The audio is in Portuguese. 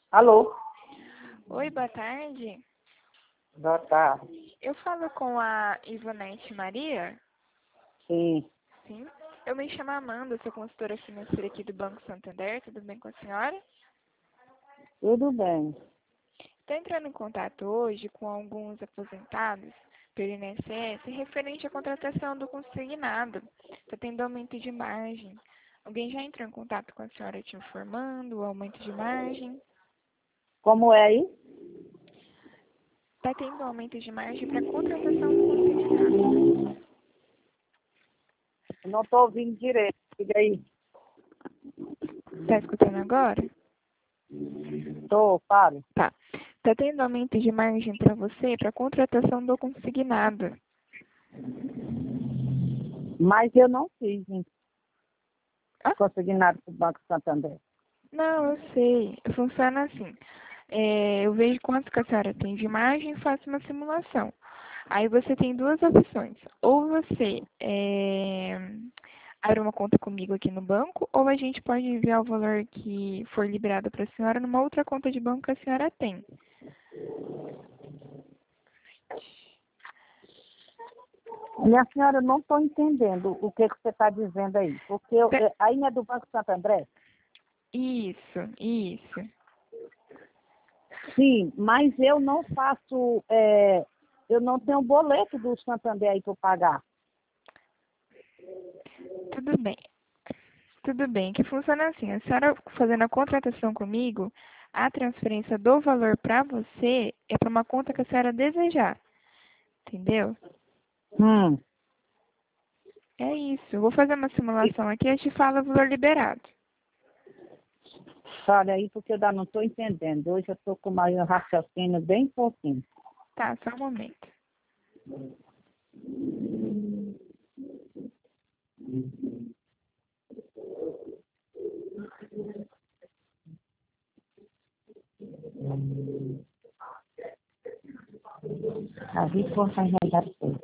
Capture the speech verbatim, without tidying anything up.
Alô? Oi, boa tarde. Boa tarde. Eu falo com a Ivonete Maria? Sim, Sim. Eu me chamo Amanda, sou consultora financeira aqui do Banco Santander. Tudo bem com a senhora? tudo bem. Estou entrando em contato hoje com alguns aposentados pelo I N S S referente à contratação do consignado. Está tendo aumento de margem. Alguém já entrou em contato com a senhora te informando o aumento de margem? Como é aí? Está tendo aumento de margem para a contratação do consignado. Eu não estou ouvindo direito. Diga aí. Está escutando agora? Estou, fale. Tá. Está tendo aumento de margem para você para a contratação do consignado. Mas eu não fiz hein, Ah, consignado para o Banco Santander. não, eu sei. Funciona assim. É, eu vejo quanto que a senhora tem de margem e faço uma simulação. Aí você tem duas opções. Ou você é, abre uma conta comigo aqui no banco, ou a gente pode enviar o valor que for liberado para a senhora numa outra conta de banco que a senhora tem. Minha senhora, eu não estou entendendo o que, que você está dizendo aí. Porque eu, Pe- eu- aí não é do Banco Santander? Isso, isso. Sim, mas eu não faço, é, eu não tenho boleto do Santander aí para eu pagar. Tudo bem. Tudo bem, que funciona assim. A senhora fazendo a contratação comigo, a transferência do valor para você é para uma conta que a senhora desejar. Entendeu? Hum. É isso. Eu vou fazer uma simulação aqui e a gente fala o valor liberado. Fale aí, porque eu ainda não estou entendendo. Hoje eu estou com o raciocínio bem pouquinho. Tá, só um momento. A vida vai